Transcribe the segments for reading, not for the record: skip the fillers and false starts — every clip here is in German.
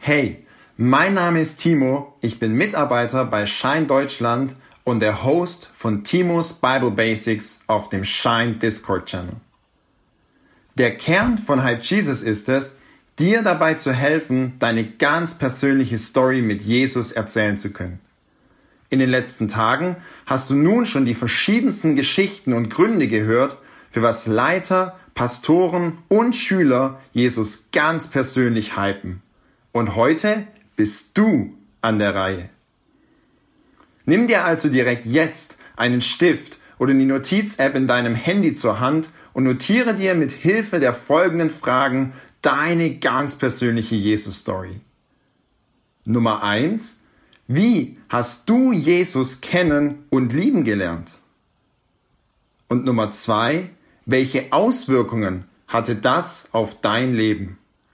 Hey, mein Name ist Timo, ich bin Mitarbeiter bei Shine Deutschland und der Host von Timos Bible Basics auf dem Shine Discord Channel. Der Kern von Hype Jesus ist es, dir dabei zu helfen, deine ganz persönliche Story mit Jesus erzählen zu können. In den letzten Tagen hast du nun schon die verschiedensten Geschichten und Gründe gehört, für was Leiter, Pastoren und Schüler Jesus ganz persönlich hypen. Und heute bist du an der Reihe. Nimm dir also direkt jetzt einen Stift oder die Notiz-App in deinem Handy zur Hand und notiere dir mit Hilfe der folgenden Fragen deine ganz persönliche Jesus-Story. Nummer 1. Wie hast du Jesus kennen und lieben gelernt? Und Nummer 2. Welche Auswirkungen hatte das auf dein Leben?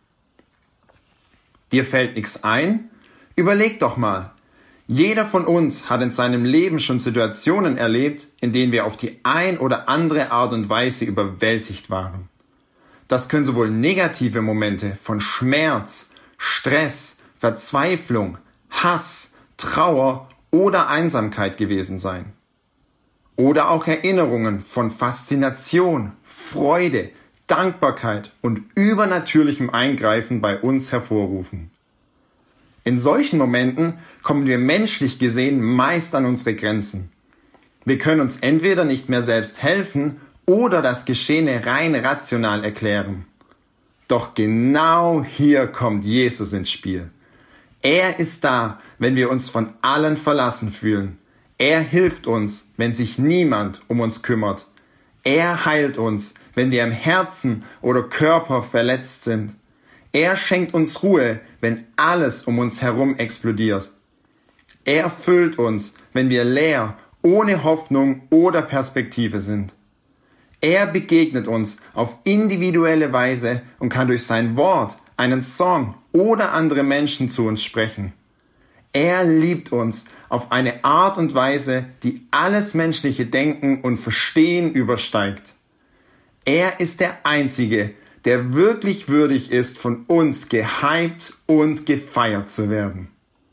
Dir fällt nichts ein? Überleg doch mal. Jeder von uns hat in seinem Leben schon Situationen erlebt, in denen wir auf die ein oder andere Art und Weise überwältigt waren. Das können sowohl negative Momente von Schmerz, Stress, Verzweiflung, Hass, Trauer oder Einsamkeit gewesen sein. Oder auch Erinnerungen von Faszination, Freude, Dankbarkeit und übernatürlichem Eingreifen bei uns hervorrufen. In solchen Momenten kommen wir menschlich gesehen meist an unsere Grenzen. Wir können uns entweder nicht mehr selbst helfen oder das Geschehene rein rational erklären. Doch genau hier kommt Jesus ins Spiel. Er ist da, wenn wir uns von allen verlassen fühlen. Er hilft uns, wenn sich niemand um uns kümmert. Er heilt uns, wenn wir im Herzen oder Körper verletzt sind. Er schenkt uns Ruhe, wenn alles um uns herum explodiert. Er füllt uns, wenn wir leer, ohne Hoffnung oder Perspektive sind. Er begegnet uns auf individuelle Weise und kann durch sein Wort, einen Song oder andere Menschen zu uns sprechen. Er liebt uns auf eine Art und Weise, die alles menschliche Denken und Verstehen übersteigt. Er ist der Einzige, der wirklich würdig ist, von uns gehypt und gefeiert zu werden.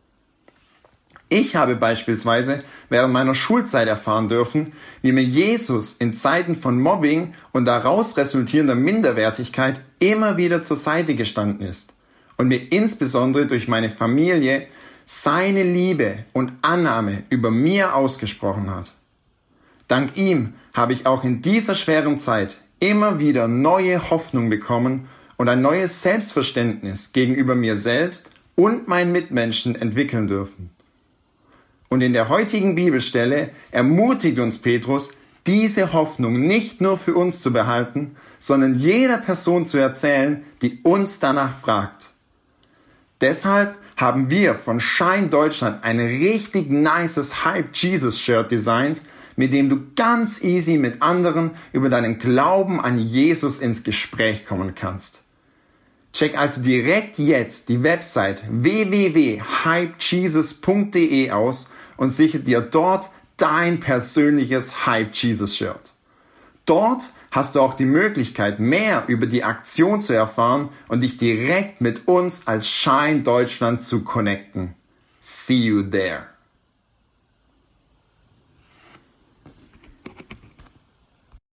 Ich habe beispielsweise während meiner Schulzeit erfahren dürfen, wie mir Jesus in Zeiten von Mobbing und daraus resultierender Minderwertigkeit immer wieder zur Seite gestanden ist und mir insbesondere durch meine Familie seine Liebe und Annahme über mir ausgesprochen hat. Dank ihm habe ich auch in dieser schweren Zeit immer wieder neue Hoffnung bekommen und ein neues Selbstverständnis gegenüber mir selbst und meinen Mitmenschen entwickeln dürfen. Und in der heutigen Bibelstelle ermutigt uns Petrus, diese Hoffnung nicht nur für uns zu behalten, sondern jeder Person zu erzählen, die uns danach fragt. Deshalb haben wir von Shine Deutschland ein richtig nices Hype Jesus Shirt designt, mit dem du ganz easy mit anderen über deinen Glauben an Jesus ins Gespräch kommen kannst. Check also direkt jetzt die Website www.hypejesus.de aus und sichere dir dort dein persönliches Hype Jesus Shirt. Dort hast du auch die Möglichkeit, mehr über die Aktion zu erfahren und dich direkt mit uns als Shine Deutschland zu connecten. See you there.